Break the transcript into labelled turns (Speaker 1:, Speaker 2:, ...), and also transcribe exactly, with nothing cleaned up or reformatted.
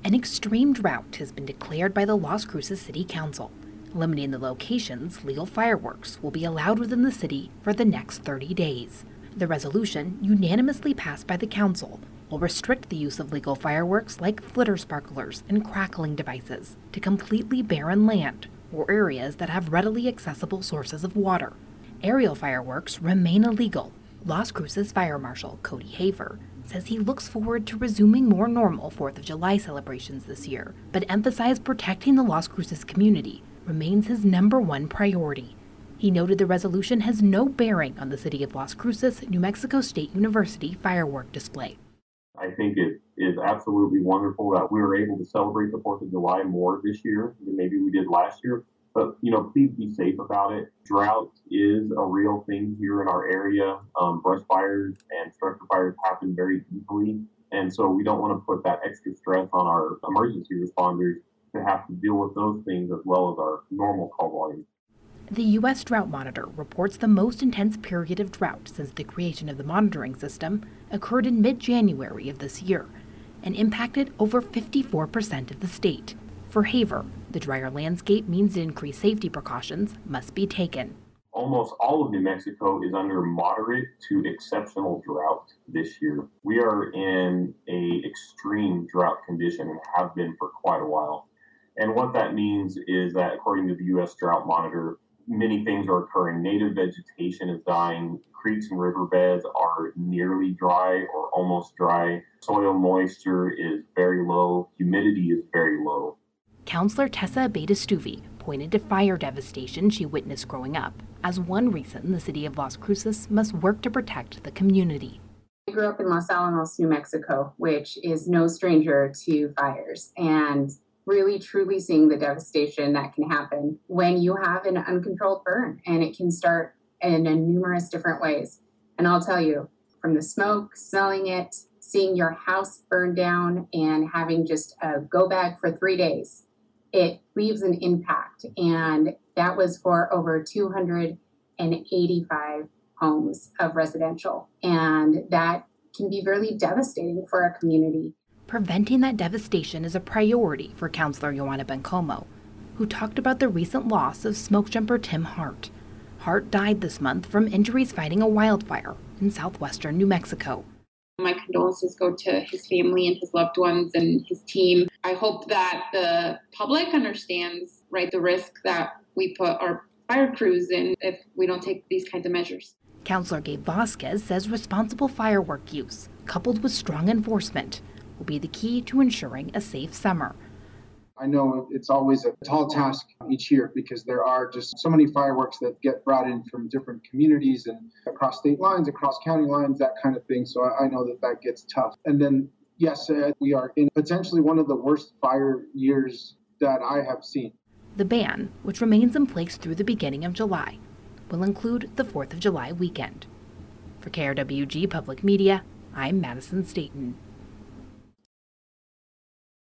Speaker 1: An extreme drought has been declared by the Las Cruces City Council. Limiting the locations legal fireworks will be allowed within the city for the next thirty days. The resolution, unanimously passed by the council, will restrict the use of legal fireworks like flitter sparklers and crackling devices to completely barren land or areas that have readily accessible sources of water. Aerial fireworks remain illegal. Las Cruces Fire Marshal Cody Haver says he looks forward to resuming more normal fourth of July celebrations this year, but emphasized protecting the Las Cruces community remains his number one priority. He noted the resolution has no bearing on the City of Las Cruces New Mexico State University firework display.
Speaker 2: I think it is absolutely wonderful that we were able to celebrate the fourth of July more this year than maybe we did last year. But, you know, please be safe about it. Drought is a real thing here in our area. Um, brush fires and structure fires happen very easily. And so we don't want to put that extra stress on our emergency responders to have to deal with those things as well as our normal call volume.
Speaker 1: The U S Drought Monitor reports the most intense period of drought since the creation of the monitoring system occurred in mid-January of this year and impacted over fifty-four percent of the state. For Haver, the drier landscape means increased safety precautions must be taken.
Speaker 2: Almost all of New Mexico is under moderate to exceptional drought this year. We are in a extreme drought condition and have been for quite a while. And what that means is that according to the U S Drought Monitor, many things are occurring. Native vegetation is dying. Creeks and riverbeds are nearly dry or almost dry. Soil moisture is very low. Humidity is very low.
Speaker 1: Counselor Tessa Abeyta-Stuvey pointed to fire devastation she witnessed growing up as one reason the city of Las Cruces must work to protect the community.
Speaker 3: I grew up in Los Alamos, New Mexico, which is no stranger to fires, and really truly seeing the devastation that can happen when you have an uncontrolled burn, and it can start in a numerous different ways. And I'll tell you, from the smoke, smelling it, seeing your house burn down, and having just a go bag for three days, it leaves an impact. And that was for over two hundred eighty-five homes of residential. And that can be really devastating for a community.
Speaker 1: Preventing that devastation is a priority for Counselor Joanna Bencomo, who talked about the recent loss of smoke jumper Tim Hart. Hart died this month from injuries fighting a wildfire in southwestern New Mexico.
Speaker 4: My condolences go to his family and his loved ones and his team. I hope that the public understands, right, the risk that we put our fire crews in if we don't take these kinds of measures.
Speaker 1: Counselor Gabe Vasquez says responsible firework use, coupled with strong enforcement, will be the key to ensuring a safe summer.
Speaker 5: I know it's always a tall task each year because there are just so many fireworks that get brought in from different communities and across state lines, across county lines, that kind of thing. So I know that that gets tough. And then, yes, uh, we are in potentially one of the worst fire years that I have seen.
Speaker 1: The ban, which remains in place through the beginning of July, will include the fourth of July weekend. For K R W G Public Media, I'm Madison Staten.